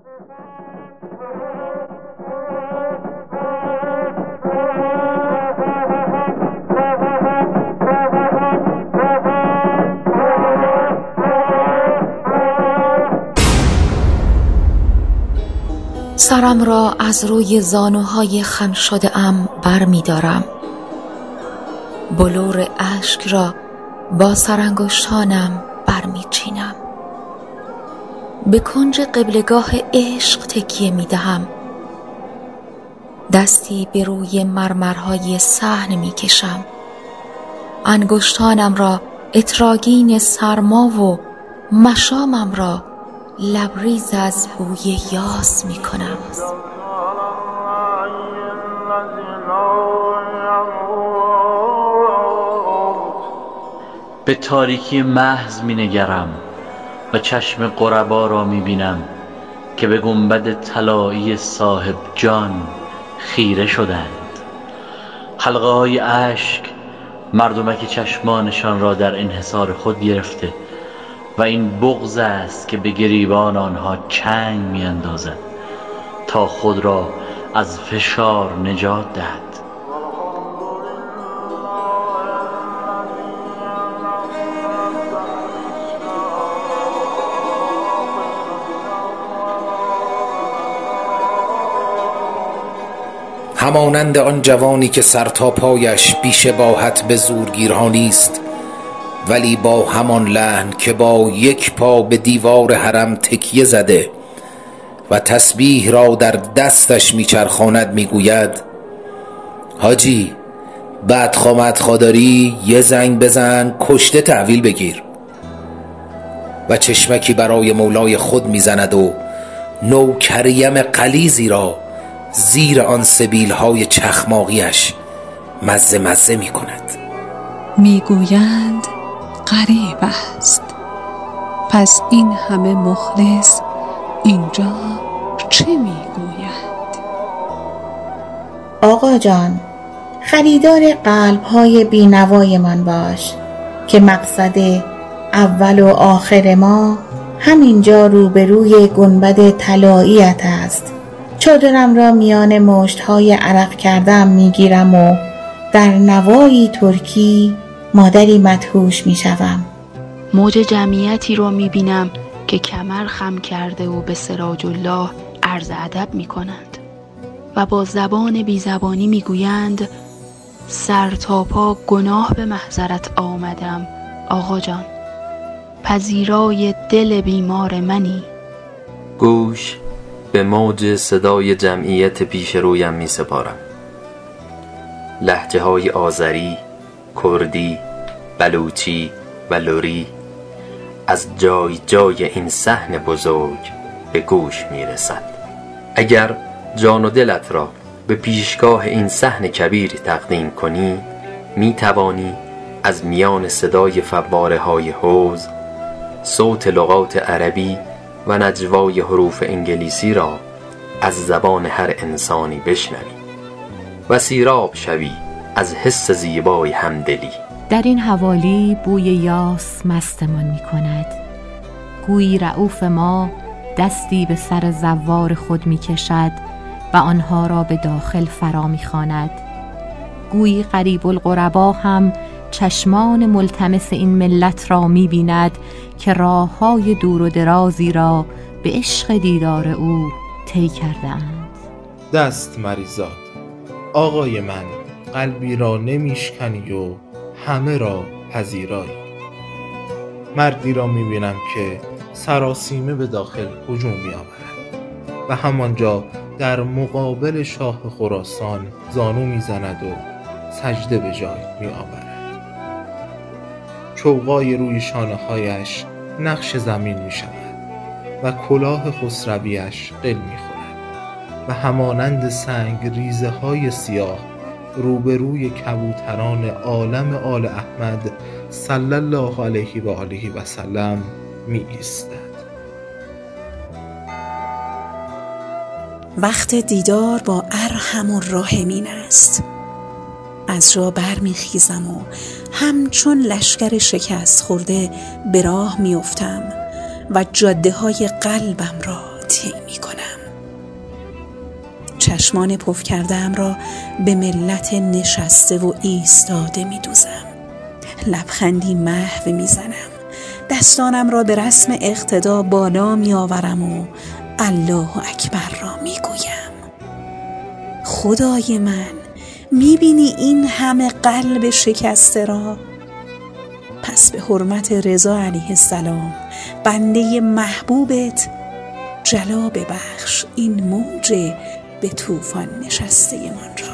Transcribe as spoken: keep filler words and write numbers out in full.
سرم را از روی زانوهای خم شده ام بر می دارم، بلور اشک را با سرانگشتانم بر می چینم، به کنج قبلگاه عشق تکیه می دهم، دستی به روی مرمرهای صحن می کشم، انگشتانم را اتراگین سرما و مشامم را لبریز از بوی یاس می کنم. به تاریکی محض می نگرم و چشم غربا را می بینم که به گنبد طلایی صاحب جان خیره شدند. حلقه های اشک مردمک چشمانشان را در انحصار خود گرفته و این بغض است که به گریبان آنها چنگ می اندازد تا خود را از فشار نجات دهد. همانند آن جوانی که سر تا پایش بی شباهت به زورگیرها نیست، ولی با همان لحن که با یک پا به دیوار حرم تکیه زده و تسبیح را در دستش میچرخاند میگوید: حاجی بدخوا مدخوا داری یه زنگ بزن کشته تحویل بگیر، و چشمکی برای مولای خود میزند و نوکریم غلیظی را زیر آن سبیلهای چخماقیش مزه مزه می کند. میگویند غریب است، پس این همه مخلص اینجا چه میگویند؟ آقا جان، خریدار قلب‌های بینوای من باش که مقصد اول و آخر ما همینجا روبروی گنبد طلاییت است. چادرم را میان مشت‌های عرق کردم میگیرم و در نوایی ترکی مادری مدهوش میشوم. موج جمعیتی رو میبینم که کمر خم کرده و به سراج الله عرض ادب میکنند و با زبان بی زبانی میگویند: سر تا پا گناه به محضرت آمدم آقا جان، پذیرای دل بیمار منی. گوش به موج صدای جمعیت پیش رویم می سپارم. لهجه های آذری، کردی، بلوچی و لری از جای جای این صحن بزرگ به گوش می رسد. اگر جان و دلت را به پیشگاه این صحن کبیر تقدیم کنی، می توانی از میان صدای فواره های حوض، صوت لغات عربی و نجوای حروف انگلیسی را از زبان هر انسانی بشنوی و سیراب شوی از حس زیبای همدلی. در این حوالی بوی یاس مستمان می کند. گویی رؤوف ما دستی به سر زوار خود می کشد و آنها را به داخل فرا می خواند. گویی غریب الغربا هم چشمان ملتمس این ملت را می بیند که راه های دور و درازی را به عشق دیدار او طی کردند. دست مریزاد آقای من، قلبی را نمیشکنی و همه را پذیرایی. مردی را می بینم که سراسیمه به داخل هجوم می آورد و همانجا در مقابل شاه خراسان زانو می زند و سجده به جای می آورد. چوغای روی شانه هایش نقش زمین می شود و کلاه خسرویش قل می خورد و همانند سنگ ریزه های سیاه روبروی کبوتران عالم آل احمد صلی الله علیه و آله و سلم می ایستد. وقت دیدار با ارحم الراحمین است. از جا بر می خیزم و همچون لشکر شکست خورده به راه می افتم و جاده های قلبم را طی می کنم. چشمان پف کرده‌ام را به ملت نشسته و ایستاده می دوزم. لبخندی محو می زنم. دستانم را به رسم اقتدا بالا می آورم و الله اکبر را می گویم. خدای من، می بینی این همه قلب شکسته را؟ پس به حرمت رضا علیه السلام، بنده محبوبت، جلا ببخش این موج به طوفان نشسته من را.